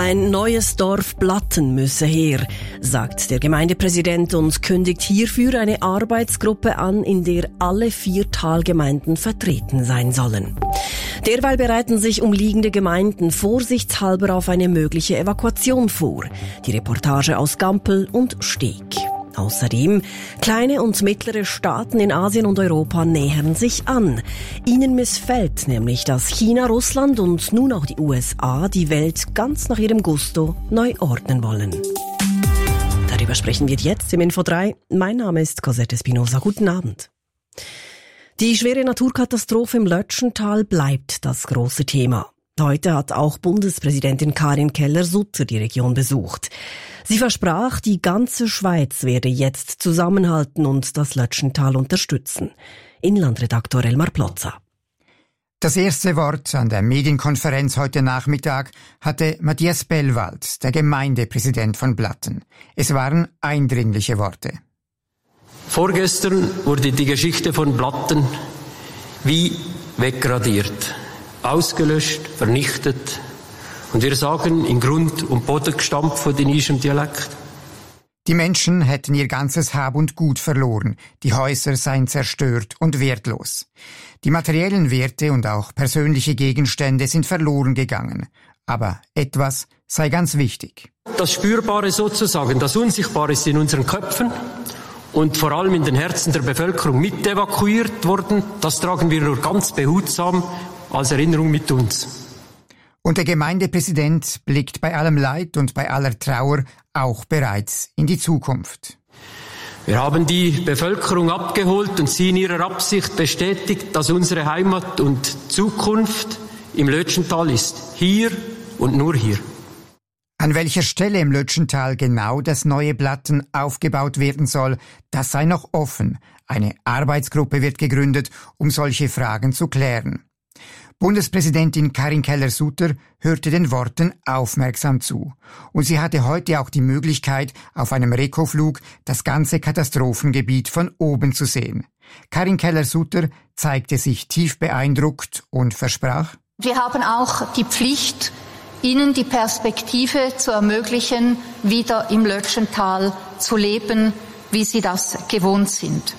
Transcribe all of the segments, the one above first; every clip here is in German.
Ein neues Dorf Blatten müsse her, sagt der Gemeindepräsident und kündigt hierfür eine Arbeitsgruppe an, in der alle 4 Talgemeinden vertreten sein sollen. Derweil bereiten sich umliegende Gemeinden vorsichtshalber auf eine mögliche Evakuation vor. Die Reportage aus Gampel und Steg. Außerdem, kleine und mittlere Staaten in Asien und Europa nähern sich an. Ihnen missfällt nämlich, dass China, Russland und nun auch die USA die Welt ganz nach ihrem Gusto neu ordnen wollen. Darüber sprechen wir jetzt im Info 3. Mein Name ist Cosette Espinosa. Guten Abend. Die schwere Naturkatastrophe im Lötschental bleibt das große Thema. Heute hat auch Bundespräsidentin Karin Keller-Sutter die Region besucht. Sie versprach, die ganze Schweiz werde jetzt zusammenhalten und das Lötschental unterstützen. Inlandredaktor Elmar Plotza. Das erste Wort an der Medienkonferenz heute Nachmittag hatte Matthias Bellwald, der Gemeindepräsident von Blatten. Es waren eindringliche Worte. Vorgestern wurde die Geschichte von Blatten wie wegradiert, ausgelöscht, vernichtet. Und wir sagen in Grund und Boden gestampft von denischem Dialekt. Die Menschen hätten ihr ganzes Hab und Gut verloren, die Häuser seien zerstört und wertlos. Die materiellen Werte und auch persönliche Gegenstände sind verloren gegangen. Aber etwas sei ganz wichtig. Das Spürbare sozusagen, das Unsichtbare ist in unseren Köpfen und vor allem in den Herzen der Bevölkerung mit evakuiert worden. Das tragen wir nur ganz behutsam als Erinnerung mit uns. Und der Gemeindepräsident blickt bei allem Leid und bei aller Trauer auch bereits in die Zukunft. Wir haben die Bevölkerung abgeholt und sie in ihrer Absicht bestätigt, dass unsere Heimat und Zukunft im Lötschental ist. Hier und nur hier. An welcher Stelle im Lötschental genau das neue Blatten aufgebaut werden soll, das sei noch offen. Eine Arbeitsgruppe wird gegründet, um solche Fragen zu klären. Bundespräsidentin Karin Keller-Sutter hörte den Worten aufmerksam zu. Und sie hatte heute auch die Möglichkeit, auf einem Rekoflug das ganze Katastrophengebiet von oben zu sehen. Karin Keller-Sutter zeigte sich tief beeindruckt und versprach: Wir haben auch die Pflicht, Ihnen die Perspektive zu ermöglichen, wieder im Lötschental zu leben, wie Sie das gewohnt sind.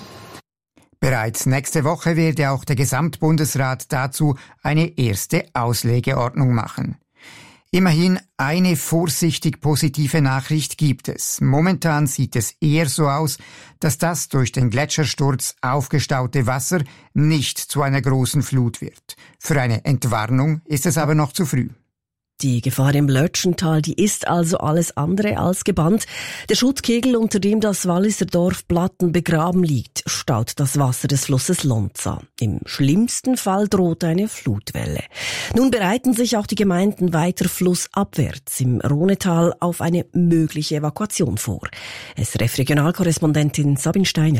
Bereits nächste Woche werde auch der Gesamtbundesrat dazu eine erste Auslegeordnung machen. Immerhin eine vorsichtig positive Nachricht gibt es. Momentan sieht es eher so aus, dass das durch den Gletschersturz aufgestaute Wasser nicht zu einer großen Flut wird. Für eine Entwarnung ist es aber noch zu früh. Die Gefahr im Lötschental, die ist also alles andere als gebannt. Der Schuttkegel, unter dem das Walliser Dorf Blatten begraben liegt, staut das Wasser des Flusses Lonza. Im schlimmsten Fall droht eine Flutwelle. Nun bereiten sich auch die Gemeinden weiter flussabwärts im Rhonetal auf eine mögliche Evakuation vor. SRF-Regionalkorrespondentin Sabine Steiner.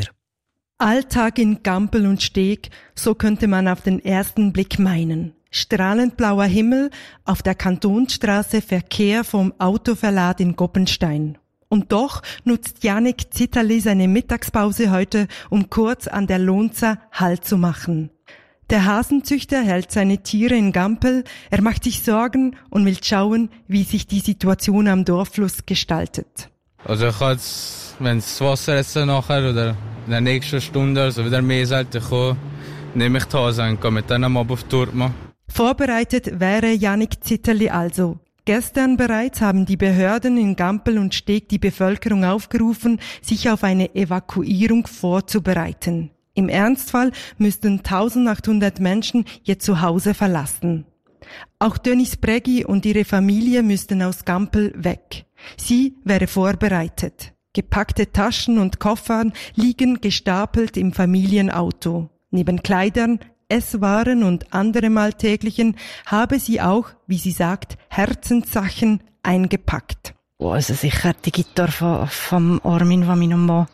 Alltag in Gampel und Steg, so könnte man auf den ersten Blick meinen. Strahlend blauer Himmel, auf der Kantonsstraße Verkehr vom Autoverlad in Goppenstein. Und doch nutzt Janik Zitterli seine Mittagspause heute, um kurz an der Lonza Halt zu machen. Der Hasenzüchter hält seine Tiere in Gampel, er macht sich Sorgen und will schauen, wie sich die Situation am Dorffluss gestaltet. Also ich kann jetzt, wenn das Wasser jetzt nachher oder in der nächsten Stunde also wieder mehr sollte kommen, nehme ich die Hase und gehe mit denen mal auf die Tour machen. Vorbereitet wäre Janik Zitterli also. Gestern bereits haben die Behörden in Gampel und Steg die Bevölkerung aufgerufen, sich auf eine Evakuierung vorzubereiten. Im Ernstfall müssten 1800 Menschen ihr Zuhause verlassen. Auch Dönis Breggi und ihre Familie müssten aus Gampel weg. Sie wäre vorbereitet. Gepackte Taschen und Koffern liegen gestapelt im Familienauto. Neben Kleidern, Esswaren und anderem Alltäglichen habe sie auch, wie sie sagt, Herzenssachen eingepackt. Also sicher die Gitarre vom Armin, von meinem Mann.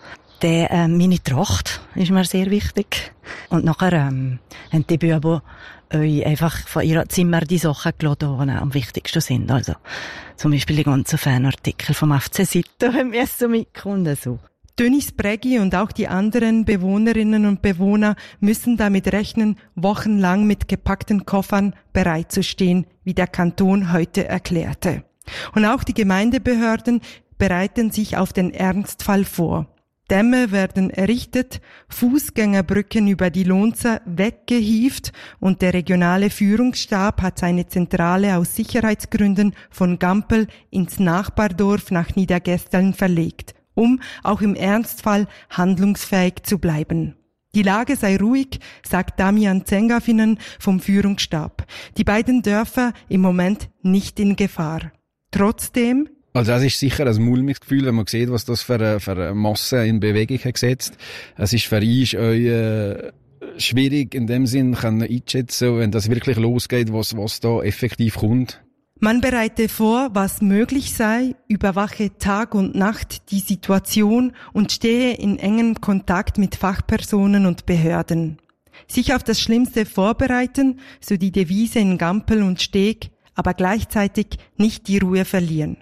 Meine Tracht ist mir sehr wichtig. Und nachher haben die Buben euch einfach von ihrem Zimmer die Sachen geladen, die am wichtigsten sind. Also zum Beispiel die ganzen Fanartikel vom FC Sito haben wir so mitgekommen. So. Dönis Breggi und auch die anderen Bewohnerinnen und Bewohner müssen damit rechnen, wochenlang mit gepackten Koffern bereitzustehen, wie der Kanton heute erklärte. Und auch die Gemeindebehörden bereiten sich auf den Ernstfall vor. Dämme werden errichtet, Fußgängerbrücken über die Lonza weggehievt und der regionale Führungsstab hat seine Zentrale aus Sicherheitsgründen von Gampel ins Nachbardorf nach Niedergesteln verlegt, um auch im Ernstfall handlungsfähig zu bleiben. Die Lage sei ruhig, sagt Damian Zengafinen vom Führungsstab. Die beiden Dörfer im Moment nicht in Gefahr. Trotzdem... Also es ist sicher ein mulmiges Gefühl, wenn man sieht, was das für eine Masse in Bewegung hat gesetzt. Es ist für euch schwierig in dem Sinn einzuschätzen, wenn das wirklich losgeht, was da effektiv kommt. Man bereite vor, was möglich sei, überwache Tag und Nacht die Situation und stehe in engem Kontakt mit Fachpersonen und Behörden. Sich auf das Schlimmste vorbereiten, so die Devise in Gampel und Steg, aber gleichzeitig nicht die Ruhe verlieren.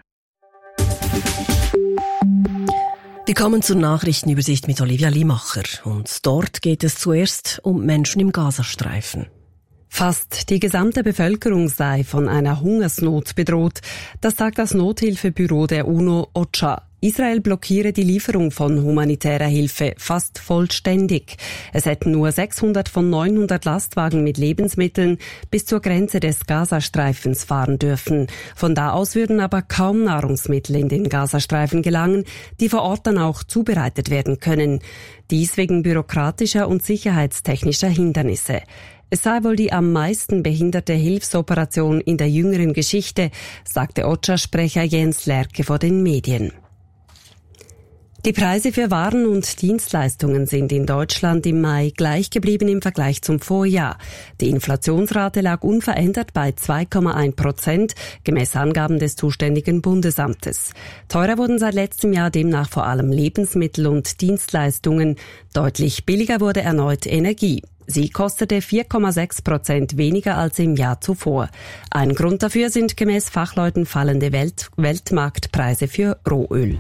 Wir kommen zur Nachrichtenübersicht mit Olivia Limacher. Und dort geht es zuerst um Menschen im Gazastreifen. Fast die gesamte Bevölkerung sei von einer Hungersnot bedroht. Das sagt das Nothilfebüro der UNO OCHA. Israel blockiere die Lieferung von humanitärer Hilfe fast vollständig. Es hätten nur 600 von 900 Lastwagen mit Lebensmitteln bis zur Grenze des Gazastreifens fahren dürfen. Von da aus würden aber kaum Nahrungsmittel in den Gazastreifen gelangen, die vor Ort dann auch zubereitet werden können. Dies wegen bürokratischer und sicherheitstechnischer Hindernisse. Es sei wohl die am meisten behinderte Hilfsoperation in der jüngeren Geschichte, sagte OCHA-Sprecher Jens Lerche vor den Medien. Die Preise für Waren und Dienstleistungen sind in Deutschland im Mai gleich geblieben im Vergleich zum Vorjahr. Die Inflationsrate lag unverändert bei 2,1%, gemäß Angaben des zuständigen Bundesamtes. Teurer wurden seit letztem Jahr demnach vor allem Lebensmittel und Dienstleistungen. Deutlich billiger wurde erneut Energie. Sie kostete 4,6% weniger als im Jahr zuvor. Ein Grund dafür sind gemäß Fachleuten fallende Weltmarktpreise für Rohöl.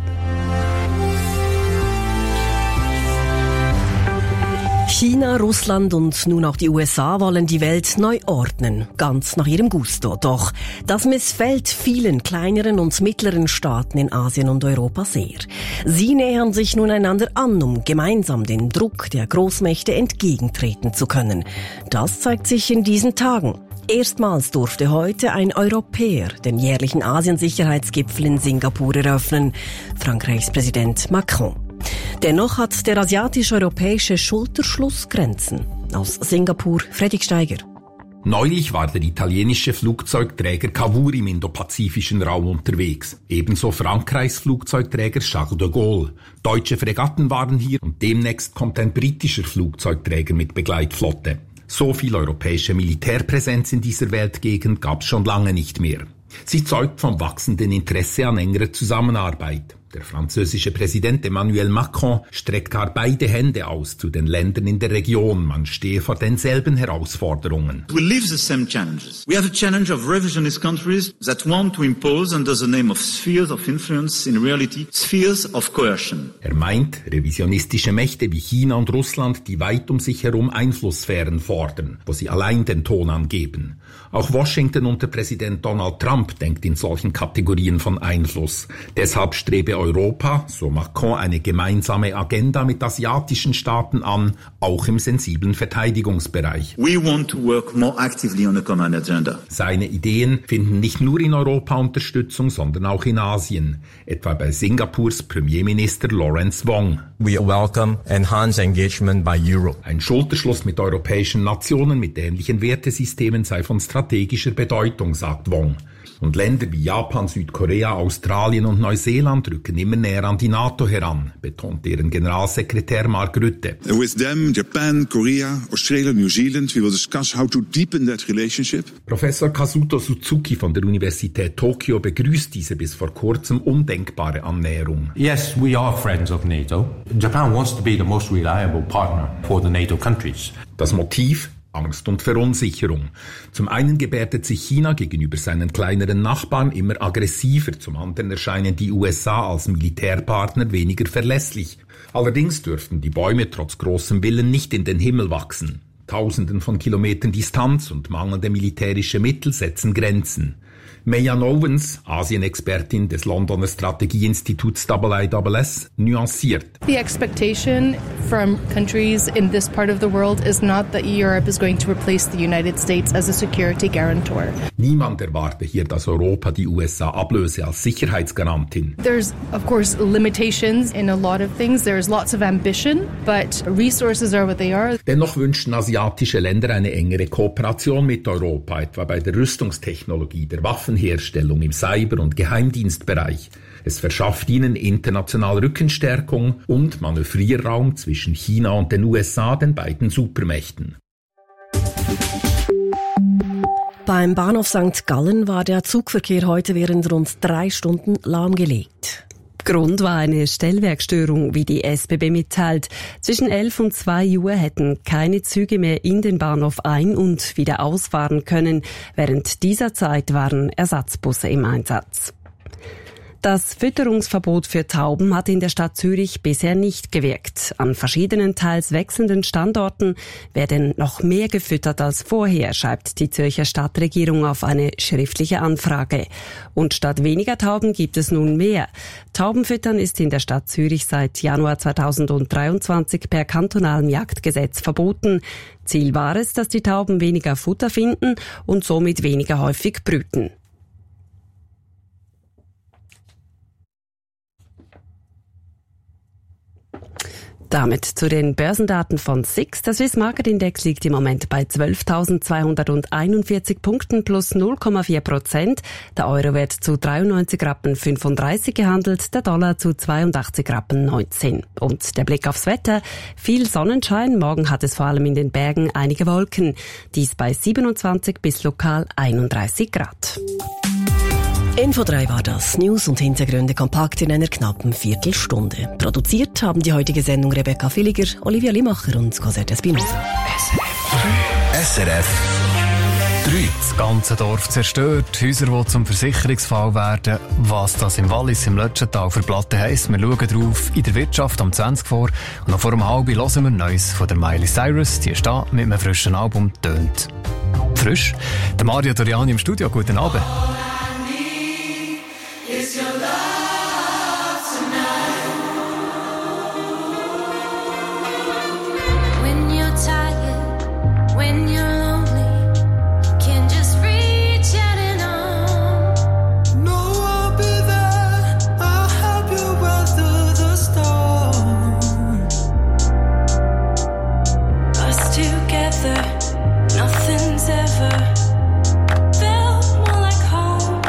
China, Russland und nun auch die USA wollen die Welt neu ordnen, ganz nach ihrem Gusto. Doch das missfällt vielen kleineren und mittleren Staaten in Asien und Europa sehr. Sie nähern sich nun einander an, um gemeinsam den Druck der Großmächte entgegentreten zu können. Das zeigt sich in diesen Tagen. Erstmals durfte heute ein Europäer den jährlichen Asiensicherheitsgipfel in Singapur eröffnen, Frankreichs Präsident Macron. Dennoch hat der asiatisch-europäische Schulterschluss Grenzen. Aus Singapur, Fredrik Steiger. Neulich war der italienische Flugzeugträger Cavour im indopazifischen Raum unterwegs. Ebenso Frankreichs Flugzeugträger Charles de Gaulle. Deutsche Fregatten waren hier und demnächst kommt ein britischer Flugzeugträger mit Begleitflotte. So viel europäische Militärpräsenz in dieser Weltgegend gab es schon lange nicht mehr. Sie zeugt vom wachsenden Interesse an engerer Zusammenarbeit. Der französische Präsident Emmanuel Macron streckt gar beide Hände aus zu den Ländern in der Region. Man stehe vor denselben Herausforderungen. We live the same challenges. We have a challenge of revisionist countries that want to impose under the name of spheres of influence in reality spheres of coercion. Er meint revisionistische Mächte wie China und Russland, die weit um sich herum Einflusssphären fordern, wo sie allein den Ton angeben. Auch Washington unter Präsident Donald Trump denkt in solchen Kategorien von Einfluss. Deshalb strebe Europa, so Macron, eine gemeinsame Agenda mit asiatischen Staaten an, auch im sensiblen Verteidigungsbereich. We want to work more actively on a common agenda. Seine Ideen finden nicht nur in Europa Unterstützung, sondern auch in Asien, etwa bei Singapurs Premierminister Lawrence Wong. We welcome enhanced engagement by Europe. Ein Schulterschluss mit europäischen Nationen mit ähnlichen Wertesystemen sei von strategischer Bedeutung, sagt Wong. Und Länder wie Japan, Südkorea, Australien und Neuseeland rücken immer näher an die NATO heran, betont deren Generalsekretär Mark Rutte. With them, Japan, Korea, Australia, New Zealand, we will discuss how to deepen that relationship. Professor Kazuto Suzuki von der Universität Tokio begrüßt diese bis vor kurzem undenkbare Annäherung. Yes, we are friends of NATO. Japan wants to be the most reliable partner for the NATO countries. Das Motiv? Angst und Verunsicherung. Zum einen gebärdet sich China gegenüber seinen kleineren Nachbarn immer aggressiver, zum anderen erscheinen die USA als Militärpartner weniger verlässlich. Allerdings dürften die Bäume trotz großem Willen nicht in den Himmel wachsen. Tausenden von Kilometern Distanz und mangelnde militärische Mittel setzen Grenzen. Meyan Owens, Asien-Expertin des Londoner Strategieinstituts IISS, nuanciert. The expectation from countries in this part of the world is not that Europe is going to replace the United States as a security guarantor. Niemand erwarte hier, dass Europa die USA ablöse als Sicherheitsgarantin. There's, of course, limitations in a lot of things. There's lots of ambition, but resources are what they are. Dennoch wünschen asiatische Länder eine engere Kooperation mit Europa, etwa bei der Rüstungstechnologie, der Waffenherstellung im Cyber- und Geheimdienstbereich. Es verschafft ihnen international Rückenstärkung und Manövrierraum zwischen China und den USA, den beiden Supermächten. Beim Bahnhof St. Gallen war der Zugverkehr heute während rund 3 Stunden lahmgelegt. Grund war eine Stellwerkstörung, wie die SBB mitteilt. Zwischen 11 und 2 Uhr hätten keine Züge mehr in den Bahnhof ein- und wieder ausfahren können. Während dieser Zeit waren Ersatzbusse im Einsatz. Das Fütterungsverbot für Tauben hat in der Stadt Zürich bisher nicht gewirkt. An verschiedenen, teils wechselnden Standorten werden noch mehr gefüttert als vorher, schreibt die Zürcher Stadtregierung auf eine schriftliche Anfrage. Und statt weniger Tauben gibt es nun mehr. Taubenfüttern ist in der Stadt Zürich seit Januar 2023 per kantonalem Jagdgesetz verboten. Ziel war es, dass die Tauben weniger Futter finden und somit weniger häufig brüten. Damit zu den Börsendaten von SIX. Der Swiss Market Index liegt im Moment bei 12.241 Punkten plus 0,4%. Der Euro wird zu 93,35 Rappen gehandelt, der Dollar zu 82,19 Rappen. Und der Blick aufs Wetter. Viel Sonnenschein. Morgen hat es vor allem in den Bergen einige Wolken. Dies bei 27 bis lokal 31 Grad. Info 3 war das. News und Hintergründe kompakt in einer knappen Viertelstunde. Produziert haben die heutige Sendung Rebecca Villiger, Olivia Limacher und Cosette Espinosa. SRF 3. Das ganze Dorf zerstört, Häuser, die zum Versicherungsfall werden. Was das im Wallis, im Lötschental für Platten heisst, wir schauen drauf in der Wirtschaft am 20 vor. Und noch vor einem halben hören wir Neues von der Miley Cyrus. Die ist da mit einem frischen Album «Tönt». Frisch? Der Mario Doriani im Studio, guten Abend. Nothing's ever felt more like home.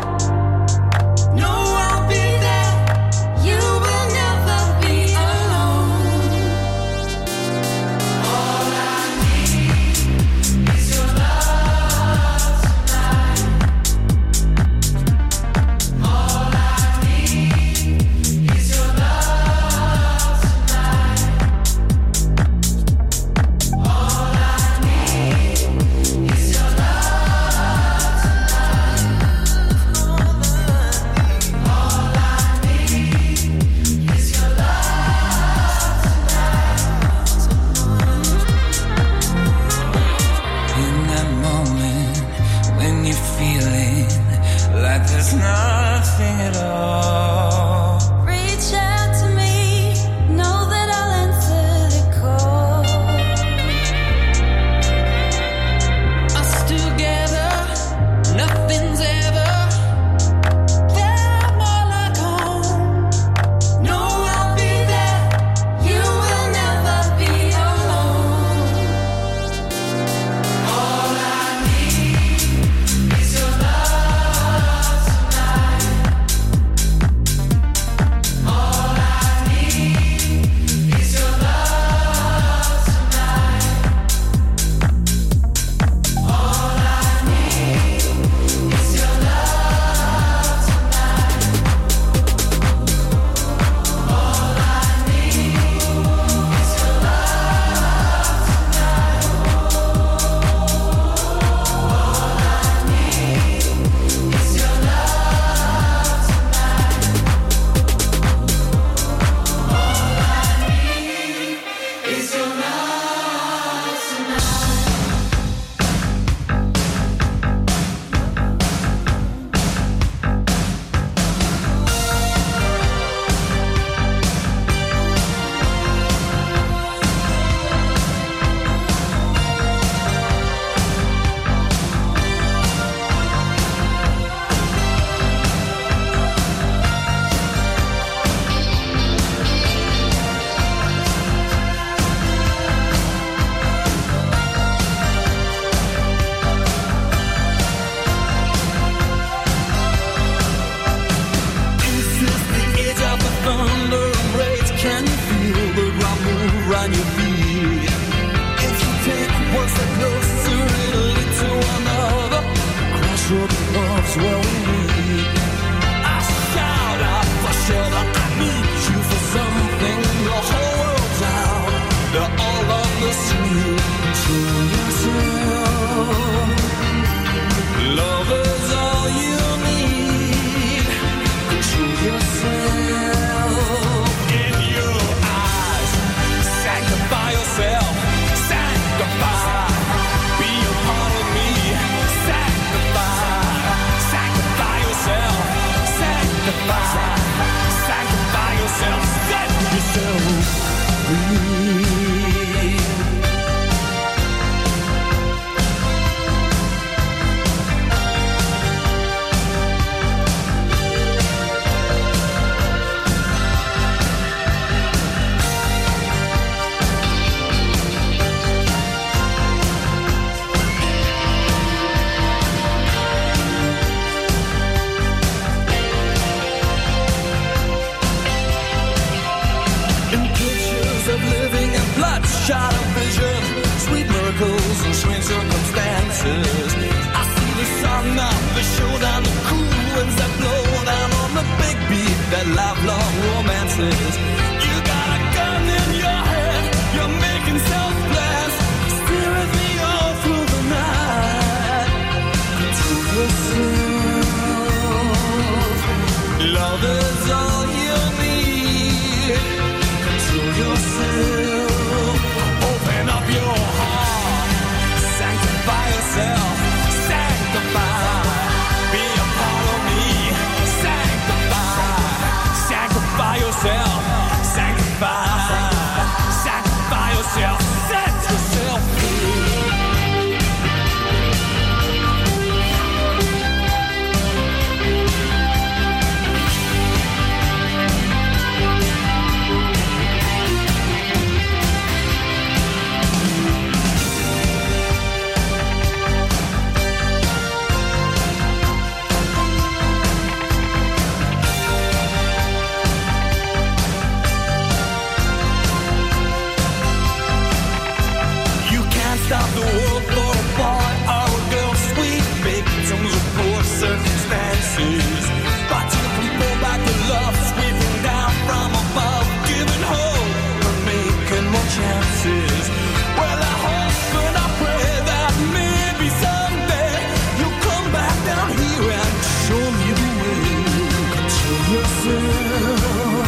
the world for a boy or a girl, sweet victims of poor circumstances. But you can pull back the love sweeping down from above, giving hope and making more chances. Well, I hope and I pray that maybe someday you'll come back down here and show me the way. Control yourself.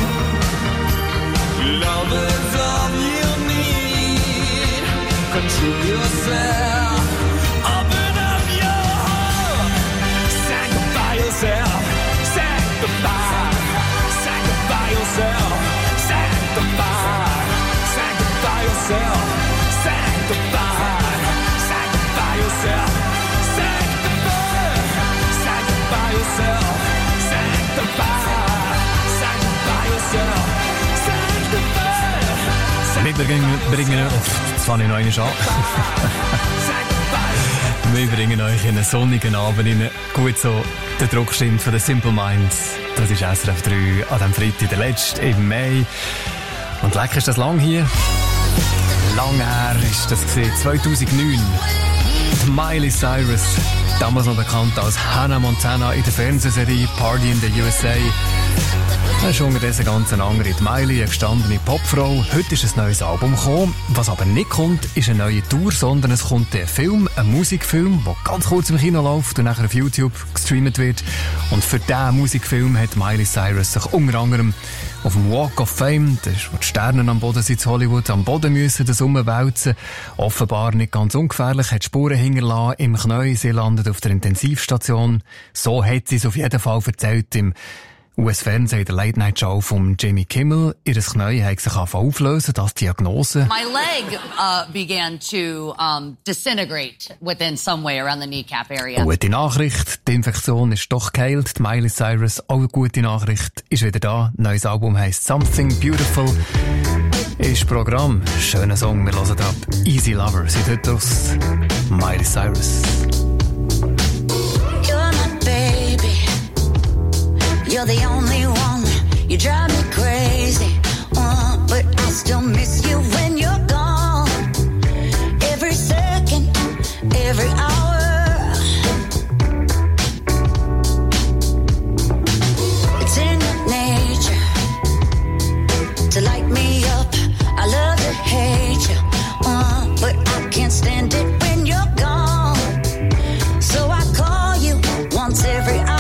Love is all you need. Control yourself. Open up your heart. Sanctify yourself. Sanctify. Sanctify yourself. Sanctify. Sanctify yourself. Sanctify. Sanctify yourself. Sanctify. Sanctify yourself. Sanctify. Sanctify yourself. Wir bringen das fange ich noch einmal an. Wir bringen euch in einen sonnigen Abend rein. Gut so, der Druck stimmt von den Simple Minds. Das ist SRF 3 an diesem Freitag, der letzte im Mai. Und lecker ist das lang hier. Lang her ist das gesehen, 2009. Die Miley Cyrus, damals noch bekannt als Hannah Montana in der Fernsehserie Party in the USA. Das ist unterdessen ganz eine andere. Die Miley, eine gestandene Popfrau. Heute ist ein neues Album gekommen. Was aber nicht kommt, ist eine neue Tour, sondern es kommt ein Film, ein Musikfilm, der ganz kurz im Kino läuft und nachher auf YouTube gestreamt wird. Und für diesen Musikfilm hat Miley Cyrus sich unter anderem auf dem Walk of Fame, das ist, wo die Sterne am Boden sind in Hollywood, am Boden müssen das umwälzen. Offenbar nicht ganz ungefährlich, hat Spuren hinterlassen im Knie, sie landet auf der Intensivstation. So hat sie es auf jeden Fall erzählt im US-Fernsehen in der Late-Night-Show von Jimmy Kimmel. Ihr Knie hat sich auflösen, das Diagnose. My leg began to disintegrate within some way around the kneecap area. Gute Nachricht, die Infektion ist doch geheilt. Die Miley Cyrus, auch eine gute Nachricht, ist wieder da. Neues Album heisst Something Beautiful. Ist Programm. Schöner Song, wir hören ab. Easy Lover, sieht heute aus. Miley Cyrus. You're the only one, you drive me crazy, but I still miss you when you're gone. Every second, every hour. It's in your nature to light me up. I love to hate you, but I can't stand it when you're gone. So I call you once every hour.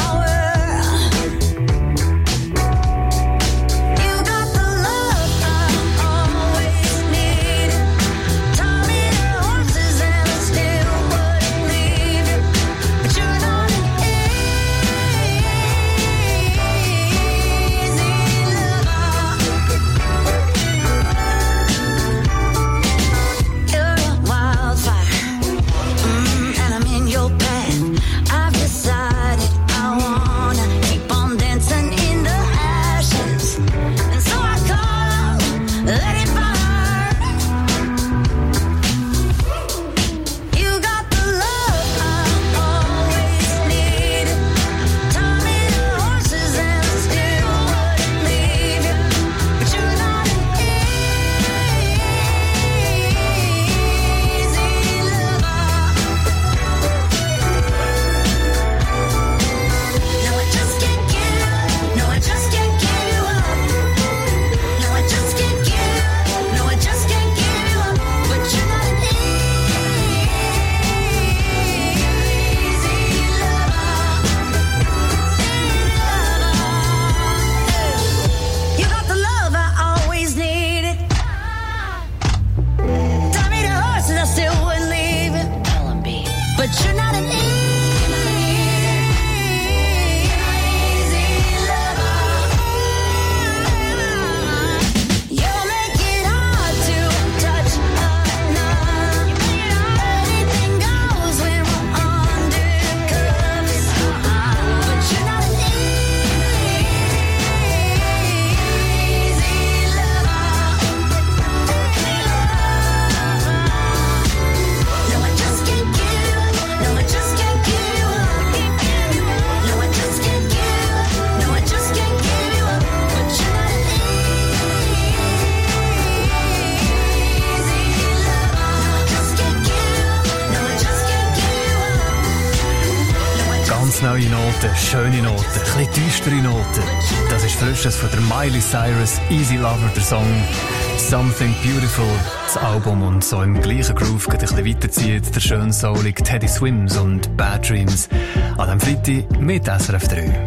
Just neue Noten, schöne Noten, ein bisschen düstere Noten. Das ist Frisches von der Miley Cyrus, Easy Lover, der Song Something Beautiful, das Album, und so im gleichen Groove geht ein bisschen weiterzieht der schön soulige Teddy Swims und Bad Dreams an diesem Freitag mit SRF 3.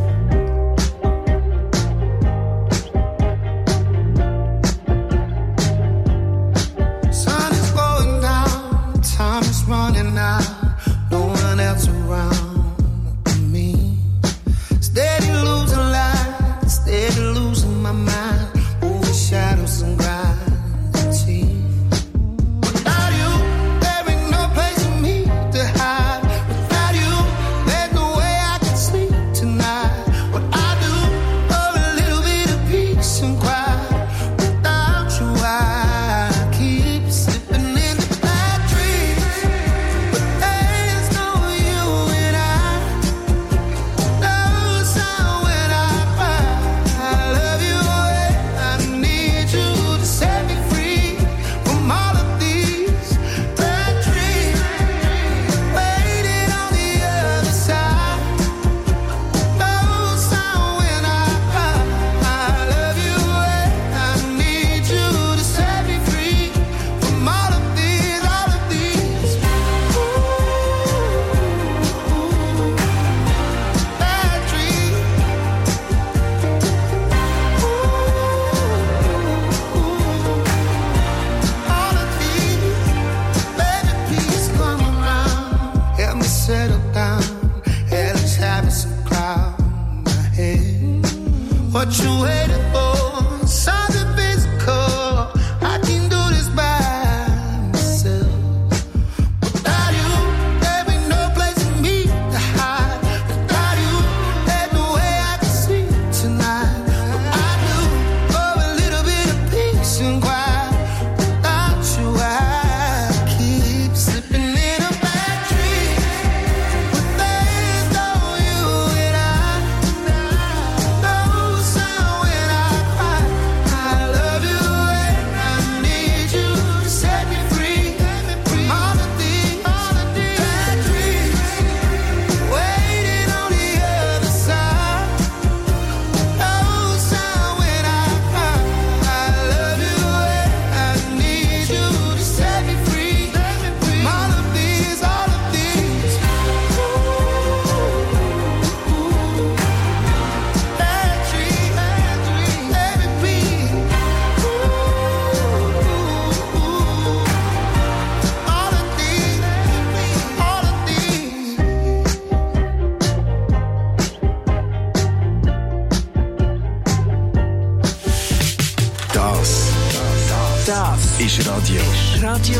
ist Radio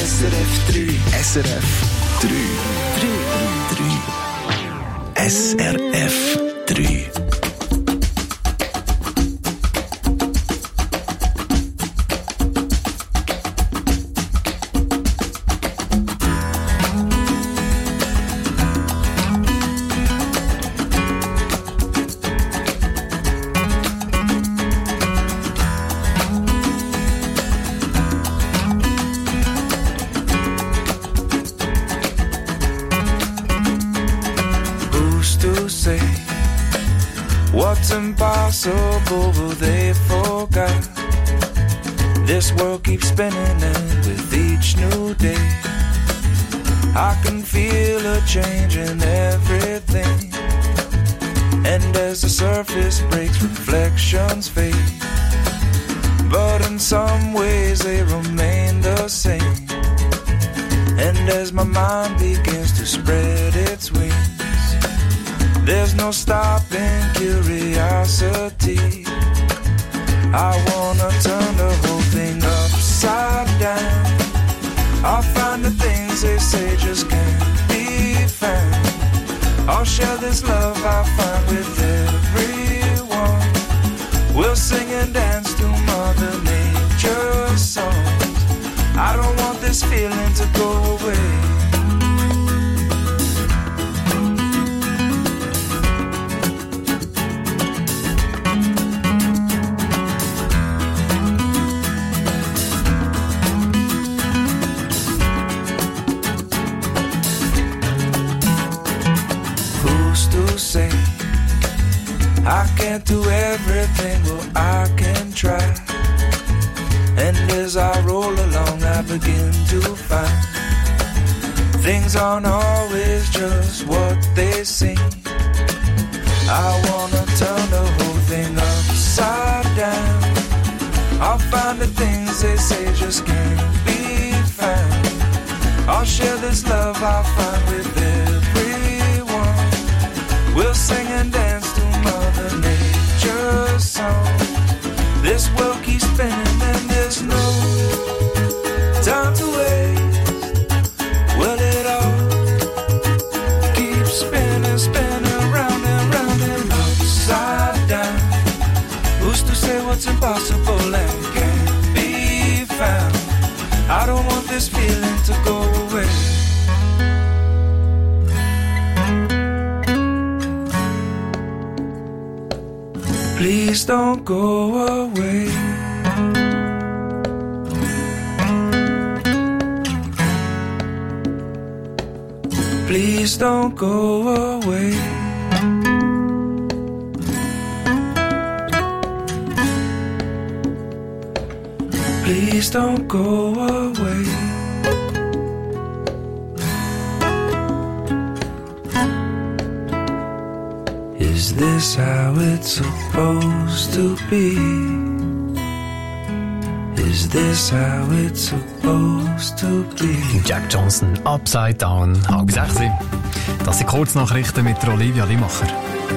SRF 3. SRF 3. 3. SRF 3. Impossible, but they forgot. This world keeps spinning, and with each new day, I can feel a change in everything. And as the surface breaks, reflections fade, but in some ways they remain the same. And as my mind begins to spread its wings, there's no stopping curiosity. I wanna turn the whole thing upside down. I'll find the things they say just can't be found. I'll share this love I find with everyone. We'll sing and dance to Mother Nature's songs. I don't want this feeling to go away. say I can't do everything, well I can try. And as I roll along I begin to find things aren't always just what they seem. I wanna turn the whole thing upside down. I'll find the things they say just can't be found. I'll share this love I find with everyone. We'll sing and dance to Mother Nature's song. This world keeps spinning and there's no time to waste. Well, it all keeps spinning, spinning round and round and upside down. Who's to say what's impossible and can't be found? I don't want this feeling to go away. Please don't go away. Please don't go away. Please don't go away. Is this how it's supposed to be? Is this how it's supposed to be? Jack Johnson, Upside Down, 5:30. Das sind Kurznachrichten mit Olivia Limacher.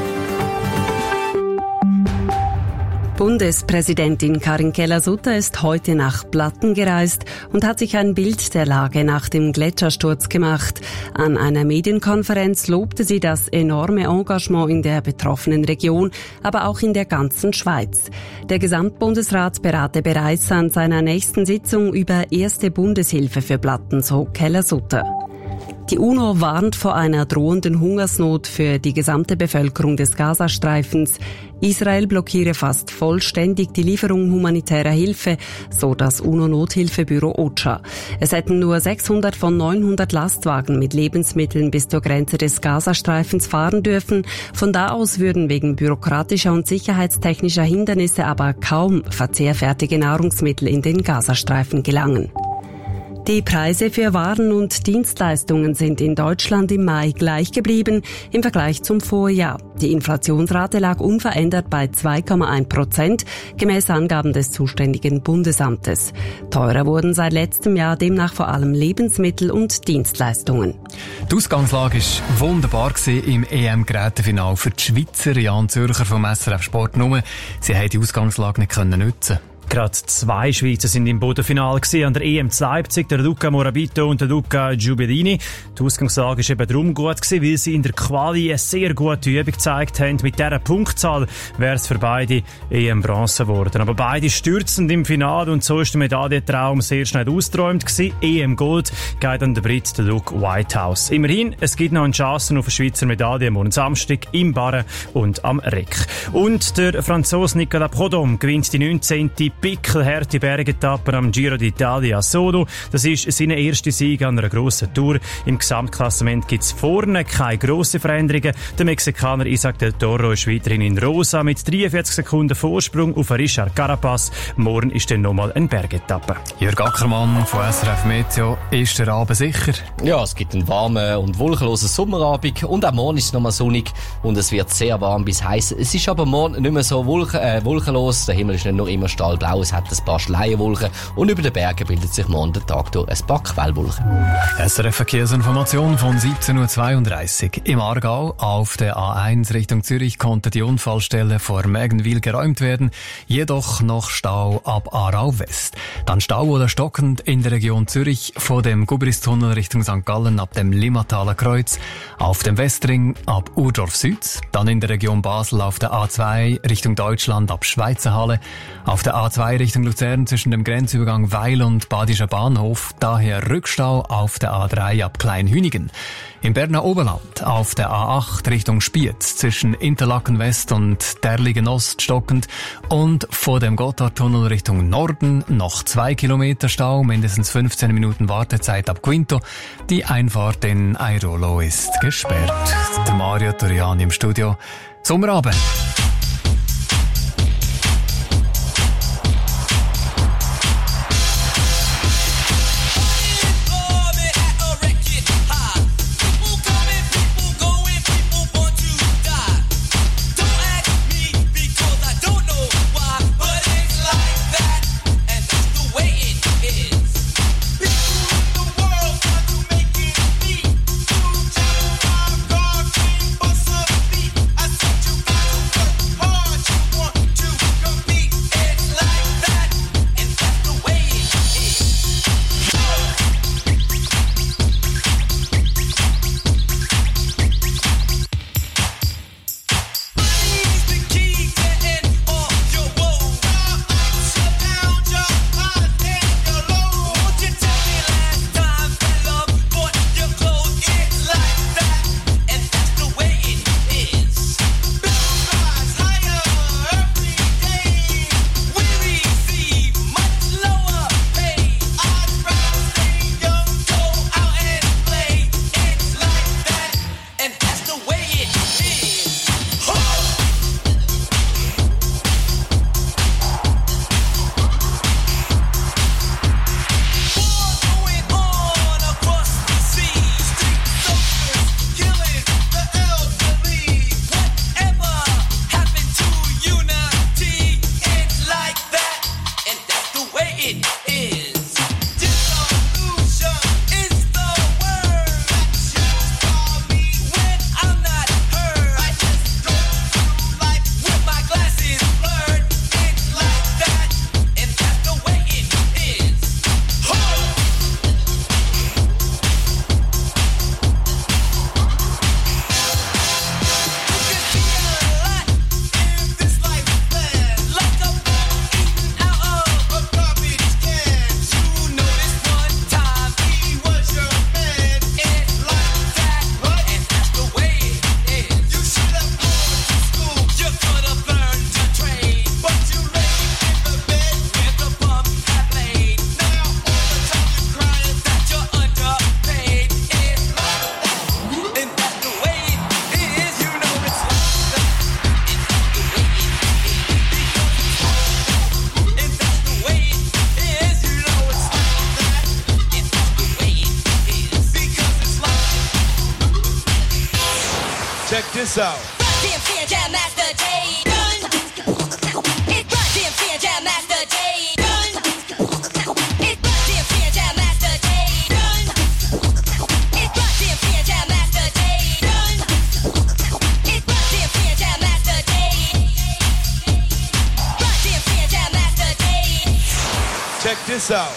Bundespräsidentin Karin Keller-Sutter ist heute nach Platten gereist und hat sich ein Bild der Lage nach dem Gletschersturz gemacht. An einer Medienkonferenz lobte sie das enorme Engagement in der betroffenen Region, aber auch in der ganzen Schweiz. Der Gesamtbundesrat berate bereits an seiner nächsten Sitzung über erste Bundeshilfe für Platten, so Keller-Sutter. Die UNO warnt vor einer drohenden Hungersnot für die gesamte Bevölkerung des Gazastreifens. Israel blockiere fast vollständig die Lieferung humanitärer Hilfe, so das UNO-Nothilfebüro OCHA. Es hätten nur 600 von 900 Lastwagen mit Lebensmitteln bis zur Grenze des Gazastreifens fahren dürfen. Von da aus würden wegen bürokratischer und sicherheitstechnischer Hindernisse aber kaum verzehrfertige Nahrungsmittel in den Gazastreifen gelangen. Die Preise für Waren und Dienstleistungen sind in Deutschland im Mai gleich geblieben im Vergleich zum Vorjahr. Die Inflationsrate lag unverändert bei 2,1%, gemäß Angaben des zuständigen Bundesamtes. Teurer wurden seit letztem Jahr demnach vor allem Lebensmittel und Dienstleistungen. Die Ausgangslage war wunderbar im EM-Gerätefinale für die Schweizer. Jan Zürcher vom SRF Sport nur. Sie haben die Ausgangslage nicht nutzen. Gerade 2 Schweizer sind im Bodenfinale an der EM zu Leipzig, der Luca Morabito und der Luca Giubellini. Die Ausgangslage war eben darum gut gewesen, weil sie in der Quali eine sehr gute Übung gezeigt haben. Mit dieser Punktzahl wäre es für beide EM-Bronze geworden. Aber beide stürzend im Finale und so ist der Medaillentraum sehr schnell ausgeträumt gewesen. EM-Gold geht an den Brit, der Luke Whitehouse. Immerhin, es gibt noch eine Chance auf eine Schweizer Medaille morgen Samstag im Barren und am Reck. Und der Franzose Nicolas Prudhomme gewinnt die 19. pickelharte Bergetappe am Giro d'Italia solo. Das ist sein erster Sieg an einer grossen Tour. Im Gesamtklassement gibt es vorne keine grossen Veränderungen. Der Mexikaner Isaac del Toro ist weiterhin in Rosa mit 43 Sekunden Vorsprung auf Richard Carapaz. Morgen ist dann nochmal eine Bergetappe. Jörg Ackermann von SRF Meteo, ist der Abend sicher? Ja, es gibt einen warmen und wolkenlosen Sommerabend und auch morgen ist es nochmal sonnig und es wird sehr warm bis heiß. Es ist aber morgen nicht mehr so wolkenlos. Der Himmel ist nicht noch immer stahlblau. Es hat ein paar Schleierwolken und über den Bergen bildet sich morgen den Tag durch ein paar Quellwolken. SRF Verkehrsinformation von 17.32 Uhr. Im Aargau auf der A1 Richtung Zürich konnte die Unfallstelle vor Mägenwil geräumt werden, jedoch noch Stau ab Aarau West. Dann Stau oder stockend in der Region Zürich vor dem Gubristunnel Richtung St. Gallen ab dem Limmataler Kreuz, auf dem Westring ab Urdorf Süd, dann in der Region Basel auf der A2 Richtung Deutschland ab Schweizerhalle, auf der A2 A2 Richtung Luzern zwischen dem Grenzübergang Weil und Badischer Bahnhof, daher Rückstau auf der A3 ab Kleinhünigen. Im Berner Oberland auf der A8 Richtung Spiez zwischen Interlaken West und Derligen Ost stockend und vor dem Gotthardtunnel Richtung Norden noch 2 Kilometer Stau, mindestens 15 Minuten Wartezeit ab Quinto. Die Einfahrt in Airolo ist gesperrt. Der Mario Toriani im Studio. Sommerabend. this out. Check this out.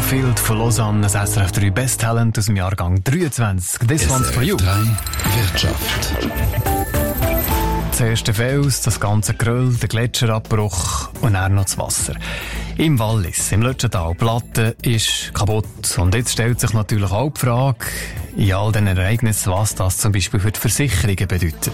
Field von Lausanne, das SRF 3 Best Talent aus dem Jahrgang 23. This one's for you. 3 Wirtschaft. Das erste Fels, das ganze Geröll, der Gletscherabbruch und dann noch das Wasser. Im Wallis, im Lötschental, Platte ist kaputt. Und jetzt stellt sich natürlich auch die Frage, in all diesen Ereignissen, was das zum Beispiel für die Versicherungen bedeutet.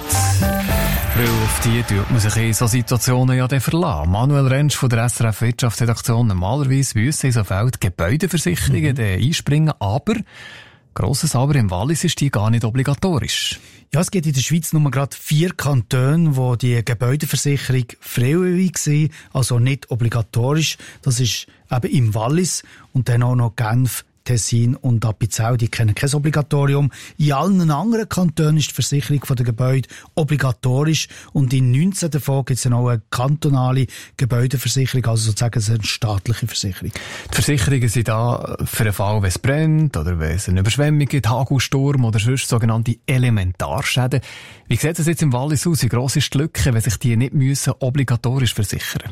Weil auf die tut man sich in so Situationen ja dann verlassen. Manuel Rentsch von der SRF Wirtschaftsredaktion, normalerweise müssen in so Fällen Gebäudeversicherungen einspringen, aber grosses Aber, im Wallis ist die gar nicht obligatorisch. Ja, es gibt in der Schweiz nur gerade 4 Kantone, wo die Gebäudeversicherung freiwillig war, also nicht obligatorisch. Das ist eben im Wallis und dann auch noch Genf, Tessin und Appenzell, die kennen kein Obligatorium. In allen anderen Kantonen ist die Versicherung der Gebäude obligatorisch und in 19 davon gibt es dann auch eine kantonale Gebäudeversicherung, also sozusagen eine staatliche Versicherung. Die Versicherungen sind da für den Fall, wenn es brennt oder wenn es eine Überschwemmung gibt, Hagelsturm oder sonst sogenannte Elementarschäden. Wie sieht es jetzt im Wallis aus? Wie gross ist die Lücke, wenn sich die nicht müssen obligatorisch versichern?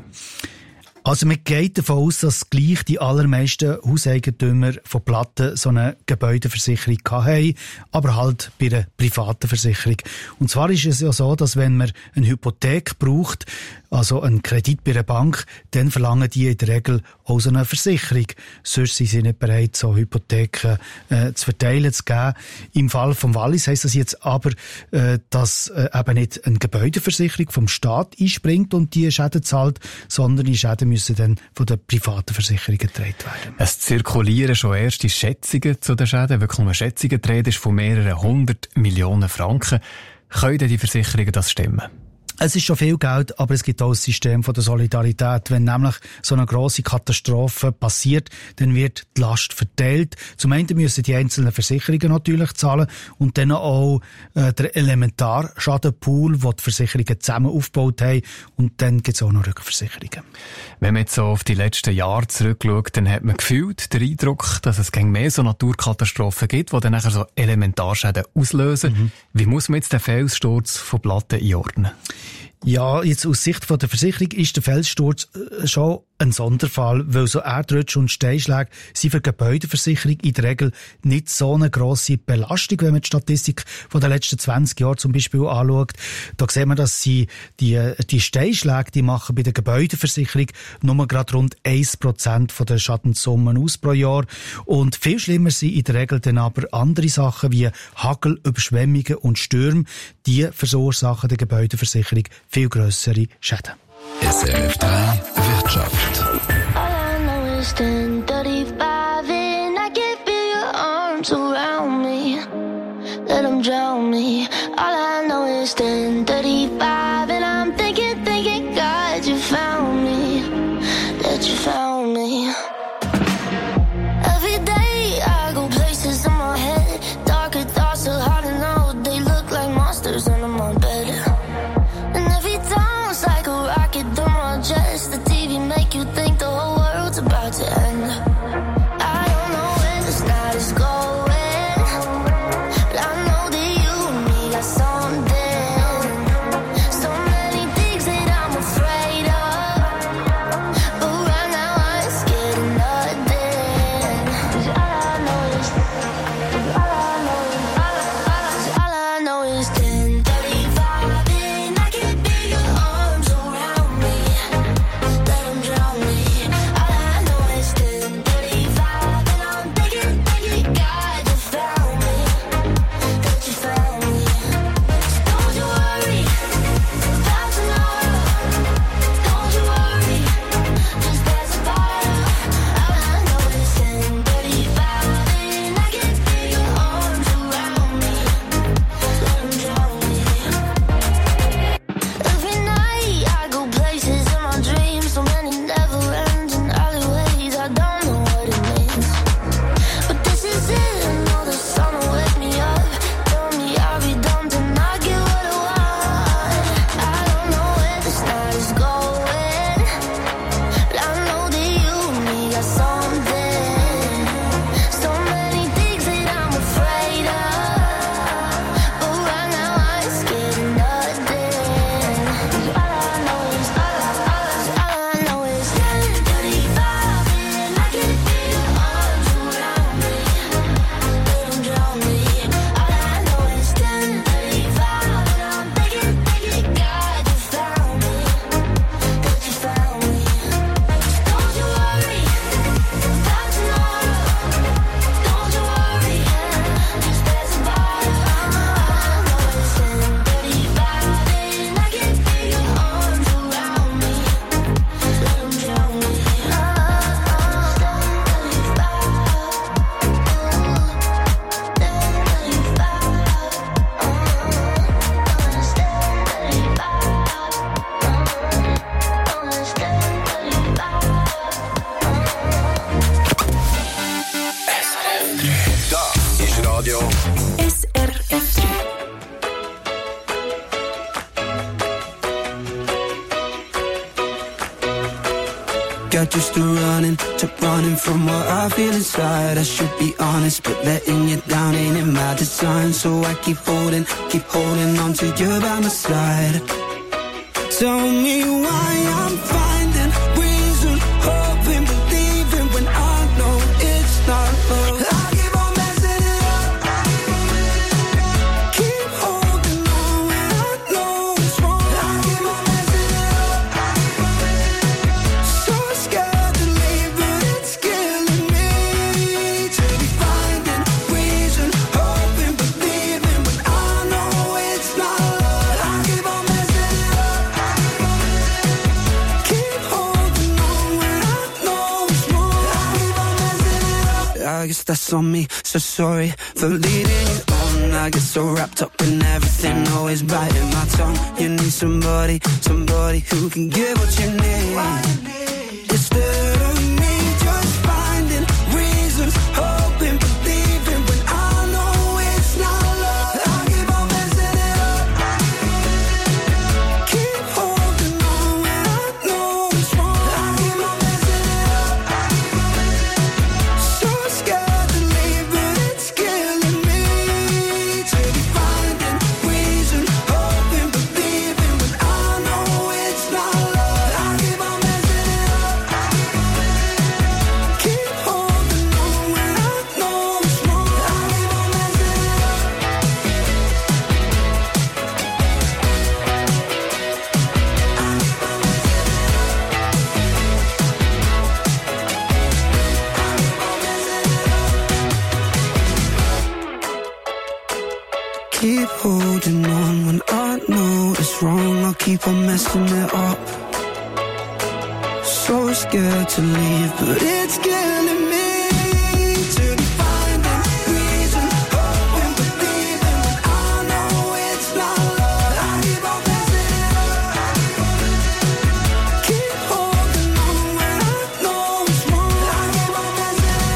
Also man geht davon aus, dass gleich die allermeisten Hauseigentümer von Platten so eine Gebäudeversicherung haben, aber halt bei einer privaten Versicherung. Und zwar ist es ja so, dass wenn man eine Hypothek braucht, also einen Kredit bei einer Bank, dann verlangen die in der Regel auch so eine Versicherung. Sonst sind sie nicht bereit, so Hypotheken zu verteilen, zu geben. Im Fall vom Wallis heisst das jetzt aber, dass eben nicht eine Gebäudeversicherung vom Staat einspringt und die Schäden zahlt, sondern die Schäden müssen dann von den privaten Versicherungen getragen werden. Es zirkulieren schon erste Schätzungen zu den Schäden. Wirklich nur Schätzungen, die Rede ist von mehreren 100 Millionen Franken. Können denn die Versicherungen das stemmen? Es ist schon viel Geld, aber es gibt auch ein System von der Solidarität. Wenn nämlich so eine grosse Katastrophe passiert, dann wird die Last verteilt. Zum einen müssen die einzelnen Versicherungen natürlich zahlen und dann auch der Elementarschadenpool, den die Versicherungen zusammen aufgebaut haben. Und dann gibt es auch noch Rückversicherungen. Wenn man jetzt so auf die letzten Jahre zurückschaut, dann hat man gefühlt den Eindruck, dass es mehr so Naturkatastrophen gibt, die dann nachher so Elementarschäden auslösen. Wie muss man jetzt den Felssturz von Platten einordnen? Ja, jetzt aus Sicht von der Versicherung ist der Felssturz schon ein Sonderfall, weil so Erdrutsche und Steinschläge sind für die Gebäudeversicherung in der Regel nicht so eine grosse Belastung, wenn man die Statistik von den letzten 20 Jahren zum Beispiel anschaut. Da sehen wir, dass die Steinschläge, die machen bei der Gebäudeversicherung nur gerade rund 1% von den Schadenssummen aus pro Jahr. Und viel schlimmer sind in der Regel dann aber andere Sachen wie Hagel, Überschwemmungen und Stürme. Die verursachen der Gebäudeversicherung viel grössere Schäden. SRF 3 Wirtschaft. All I know is 10:35 and I can feel your arms around me. Let them drown me. All I know is 10:35 and I'm thinking, God, you found me. That you found me. Every day I go places in my head. Darker thoughts are hard to know. They look like monsters under my bed. And every time it's like a rocket through my chest. The TV make you think the whole world's about to end. I don't know when this night is going, but I know that you and me got something. got used to running from what I feel inside. I should be honest, but letting you down ain't in my design. So I keep holding on to you by my side. Tell me why I'm finding reason, hoping, believing when I know it's not love. I keep on messing it up. Keep holding on when I know it's wrong. I keep on messing it up. So scared to leave, but it's killing me. To be finding reason, hoping, believing when I know it's not love. I keep on messing it up. Keep holding on when I know it's wrong. I keep on messing it up. I guess that's on me, so sorry for leading you on. I get so wrapped up in everything, always biting my tongue. You need somebody who can give what you need. Instead of me just finding reasons, hoping, believing when I know it's not love. I keep on messing it up. Keep holding on when I know it's wrong. I keep on messing it up. So scared to leave, but it's killing me. To be finding reason, hoping, believing when I know it's not love. I keep on messing it up. Keep holding on when I know it's wrong. I keep on messing it up. Keep holding on when I know it's wrong. I'll keep on messing it up. So scared to leave, but it's killing me. To be finding reason, hoping, believing when I know it's not love. I keep on messing it up. Keep holding on when I know it's wrong. I keep on messing it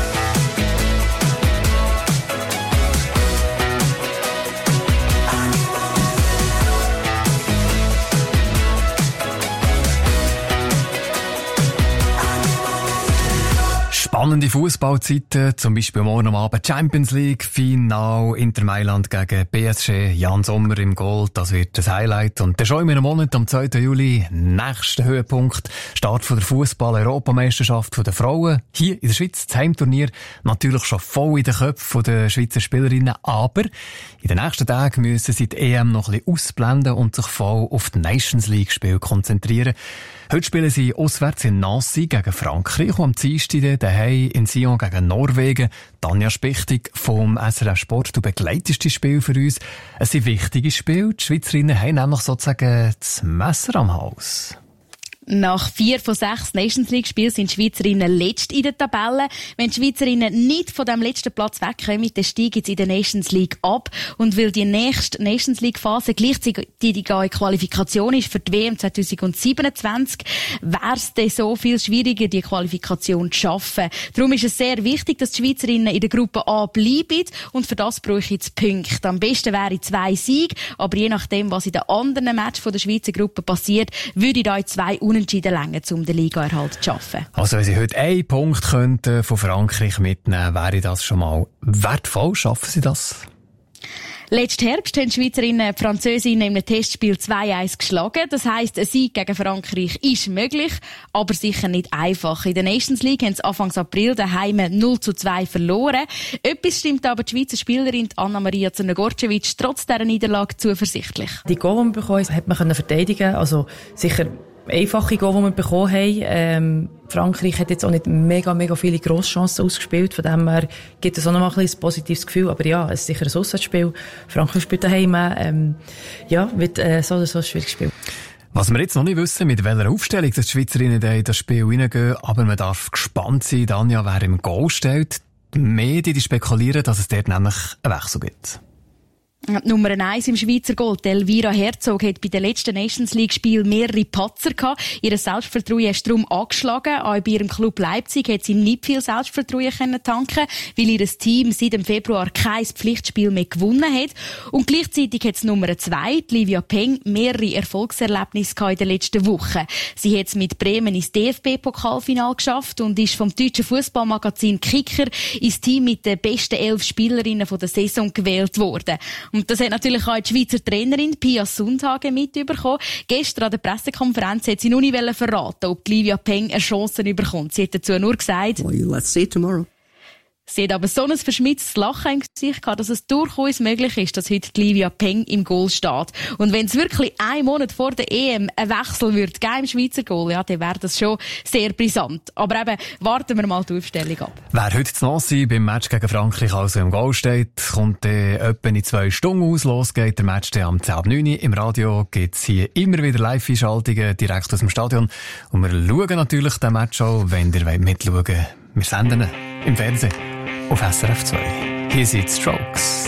Spannende Fußballzeiten, zum Beispiel morgen am Abend Champions League, Final, Inter Mailand gegen PSG, Jan Sommer im Goal, das wird das Highlight. Und dann schon in einem Monat, am 2. Juli, nächster Höhepunkt, Start von der Fußball-Europameisterschaft der Frauen, hier in der Schweiz, das Heimturnier, natürlich schon voll in den Köpfen der Schweizer Spielerinnen, aber in den nächsten Tagen müssen sie die EM noch ein bisschen ausblenden und sich voll auf die Nations League-Spiele konzentrieren. Heute spielen sie auswärts in Nancy gegen Frankreich und am Dienstag daheim in Sion gegen Norwegen. Tanja Spichtig vom SRF Sport, du begleitest das Spiel für uns. Es sind wichtige Spiele. Die Schweizerinnen haben nämlich sozusagen das Messer am Hals. Nach 4 von 6 Nations League Spielen sind die Schweizerinnen letzt in der Tabelle. Wenn die Schweizerinnen nicht von dem letzten Platz wegkommen, dann steigen sie in der Nations League ab. Und weil die nächste Nations League Phase gleichzeitig eine Qualifikation ist für die WM 2027, wäre es dann so viel schwieriger, die Qualifikation zu schaffen. Darum ist es sehr wichtig, dass die Schweizerinnen in der Gruppe A bleiben. Und für das brauche ich jetzt Punkte. Am besten wäre 2 Siege. Aber je nachdem, was in den anderen Matches von der Schweizer Gruppe passiert, würde ich da 2 Unentschieden länger, um den Ligaerhalt zu schaffen. Also wenn Sie heute einen Punkt könnten von Frankreich mitnehmen, wäre das schon mal wertvoll. Schaffen Sie das? Letzten Herbst haben die Schweizerinnen die Französinnen in einem Testspiel 2-1 geschlagen. Das heisst, ein Sieg gegen Frankreich ist möglich, aber sicher nicht einfach. In der Nations League haben sie Anfang April daheim 0-2 verloren. Etwas stimmt aber die Schweizer Spielerin Anna-Maria Zrnogorcevic trotz dieser Niederlage zuversichtlich. Die Goal, die wir bekommen haben, hat man verteidigen. Also sicher einfache Goal, die wir bekommen haben. Frankreich hat jetzt auch nicht mega viele Grosschancen ausgespielt. Von dem her gibt es auch noch mal ein positives Gefühl. Aber ja, es ist sicher ein Auswärtsspiel. Frankreich spielt daheim. Wird so ein schwieriges Spiel. Was wir jetzt noch nicht wissen, mit welcher Aufstellung die Schweizerinnen in das Spiel reingehen, aber man darf gespannt sein, Danja, wer im Goal steht. Die Medien spekulieren, dass es dort nämlich einen Wechsel gibt. Die Nummer 1 im Schweizer Gold, Elvira Herzog, hat bei den letzten Nations League-Spielen mehrere Patzer gehabt. Ihr Selbstvertrauen ist darum angeschlagen. Auch bei ihrem Club Leipzig hat sie nicht viel Selbstvertrauen tanken, weil ihr Team seit dem Februar kein Pflichtspiel mehr gewonnen hat. Und gleichzeitig hat es Nummer 2, Livia Peng, mehrere Erfolgserlebnisse in den letzten Wochen. Sie hat es mit Bremen ins DFB-Pokalfinale geschafft und ist vom deutschen Fußballmagazin Kicker ins Team mit den besten 11 Spielerinnen der Saison gewählt worden. Und das hat natürlich auch die Schweizer Trainerin Pia Sundhagen mitbekommen. Gestern an der Pressekonferenz hat sie noch nicht verraten, ob Livia Peng eine Chance bekommt. Sie hat dazu nur gesagt, well, let's see tomorrow. Sie hat aber so ein verschmitztes Lachen im Gesicht gehabt, dass es durchaus möglich ist, dass heute Livia Peng im Goal steht. Und wenn es wirklich einen Monat vor der EM ein Wechsel wird geben im Schweizer Goal, ja, dann wäre das schon sehr brisant. Aber eben, warten wir mal die Aufstellung ab. Wer heute zu Nancy beim Match gegen Frankreich also im Goal steht, kommt etwa in 2 Stunden aus. Los geht der Match am 10:09 Uhr. Im Radio gibt es hier immer wieder Live-Einschaltungen direkt aus dem Stadion. Und wir schauen natürlich den Match auch, wenn ihr mitschauen wollt. Wir senden ihn im Fernsehen auf SRF 2. Hier sind die Strokes.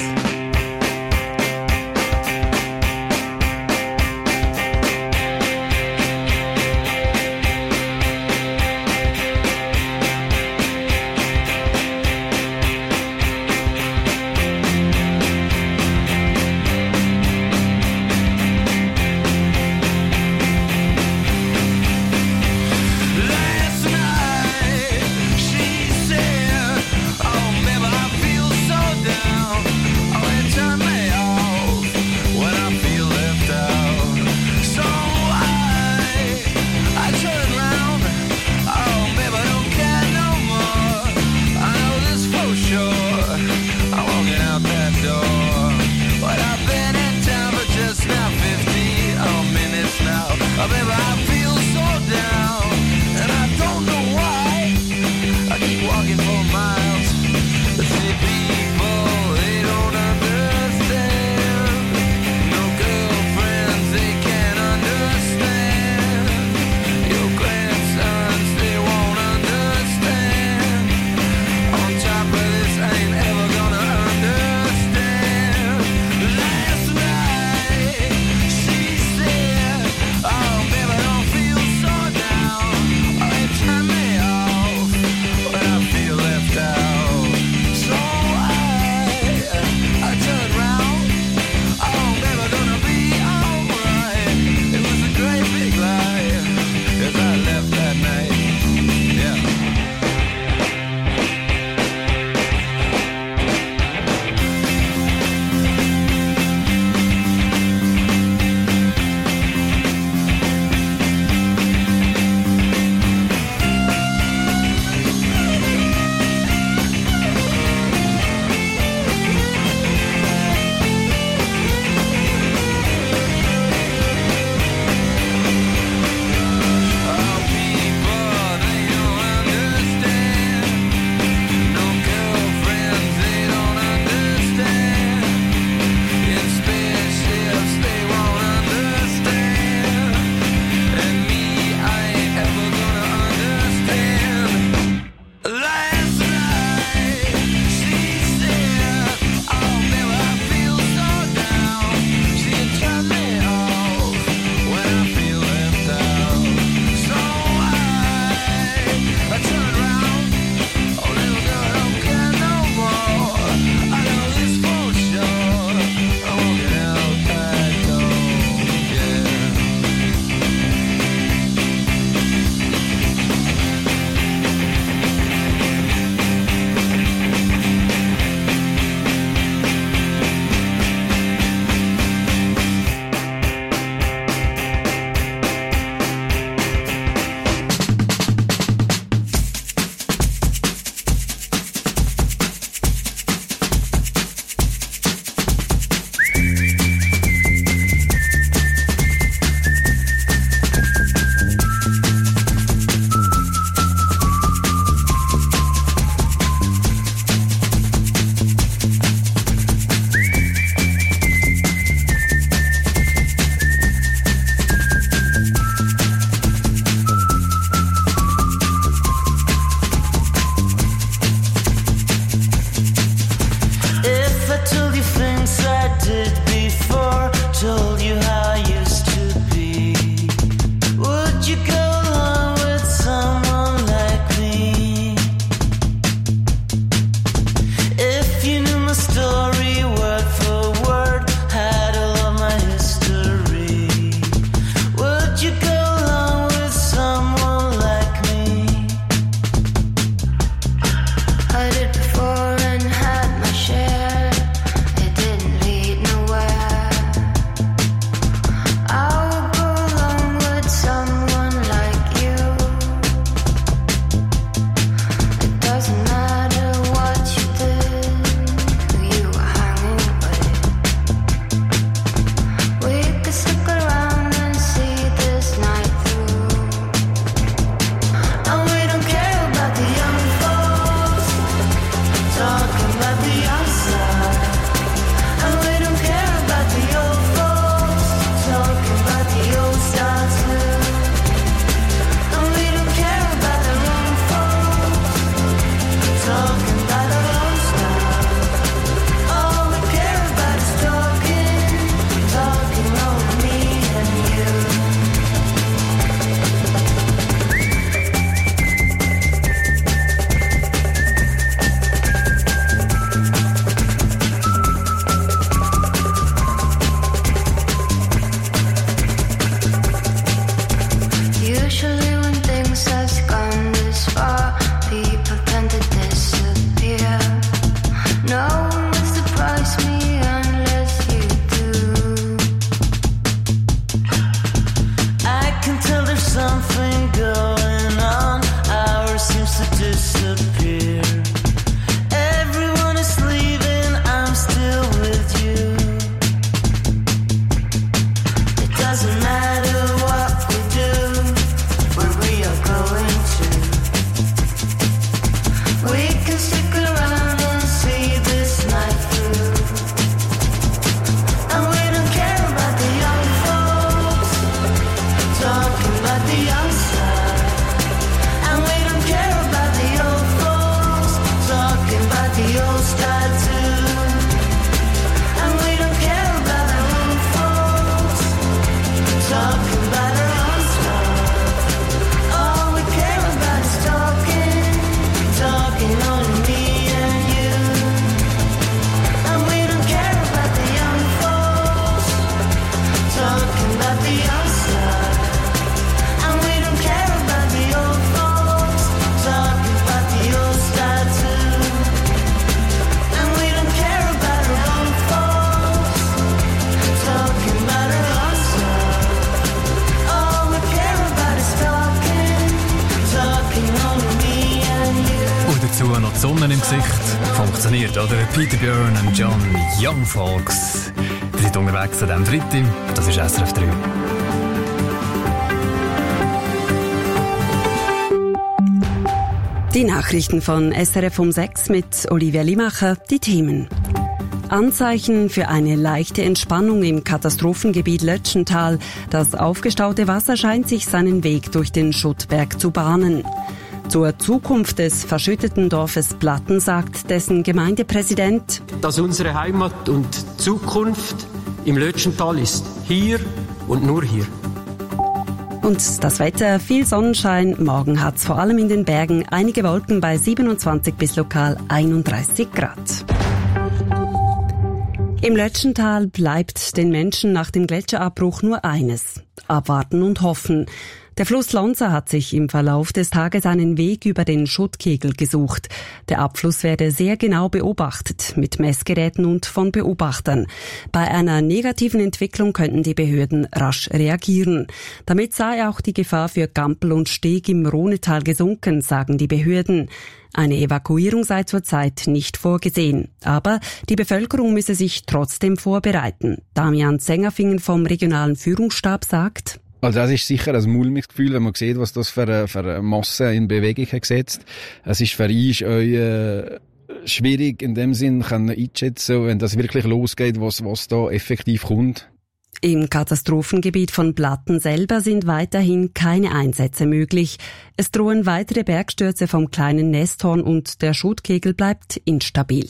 She said, oh, baby, I feel so down. Oh, die Sonne im Gesicht. Funktioniert, oder? Peter Björn und John Young Folks. Wir sind unterwegs an diesem Freitag. Das ist SRF 3. Die Nachrichten von SRF um 6 mit Olivia Limacher. Die Themen. Anzeichen für eine leichte Entspannung im Katastrophengebiet Lötschental. Das aufgestaute Wasser scheint sich seinen Weg durch den Schuttberg zu bahnen. Zur Zukunft des verschütteten Dorfes Platten sagt dessen Gemeindepräsident: Dass unsere Heimat und Zukunft im Lötschental ist. Hier und nur hier. Und das Wetter, viel Sonnenschein. Morgen hat's vor allem in den Bergen einige Wolken bei 27 bis lokal 31 Grad. Im Lötschental bleibt den Menschen nach dem Gletscherabbruch nur eines: abwarten und hoffen. Der Fluss Lonza hat sich im Verlauf des Tages einen Weg über den Schuttkegel gesucht. Der Abfluss werde sehr genau beobachtet, mit Messgeräten und von Beobachtern. Bei einer negativen Entwicklung könnten die Behörden rasch reagieren. Damit sei auch die Gefahr für Gampel und Steg im Rhonetal gesunken, sagen die Behörden. Eine Evakuierung sei zurzeit nicht vorgesehen. Aber die Bevölkerung müsse sich trotzdem vorbereiten. Damian Sengerfingen vom regionalen Führungsstab sagt: Also das ist sicher ein mulmiges Gefühl, wenn man sieht, was das für eine Masse in Bewegung hat gesetzt. Es ist für euch schwierig in dem Sinn einzuschätzen, wenn das wirklich losgeht, was da effektiv kommt. Im Katastrophengebiet von Platten selber sind weiterhin keine Einsätze möglich. Es drohen weitere Bergstürze vom kleinen Nesthorn und der Schuttkegel bleibt instabil.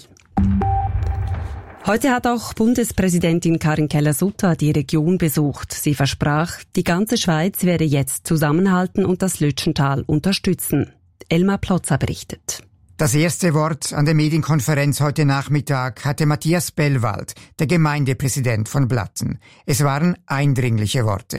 Heute hat auch Bundespräsidentin Karin Keller-Sutter die Region besucht. Sie versprach, die ganze Schweiz werde jetzt zusammenhalten und das Lötschental unterstützen. Elmar Plotzer berichtet. Das erste Wort an der Medienkonferenz heute Nachmittag hatte Matthias Bellwald, der Gemeindepräsident von Blatten. Es waren eindringliche Worte.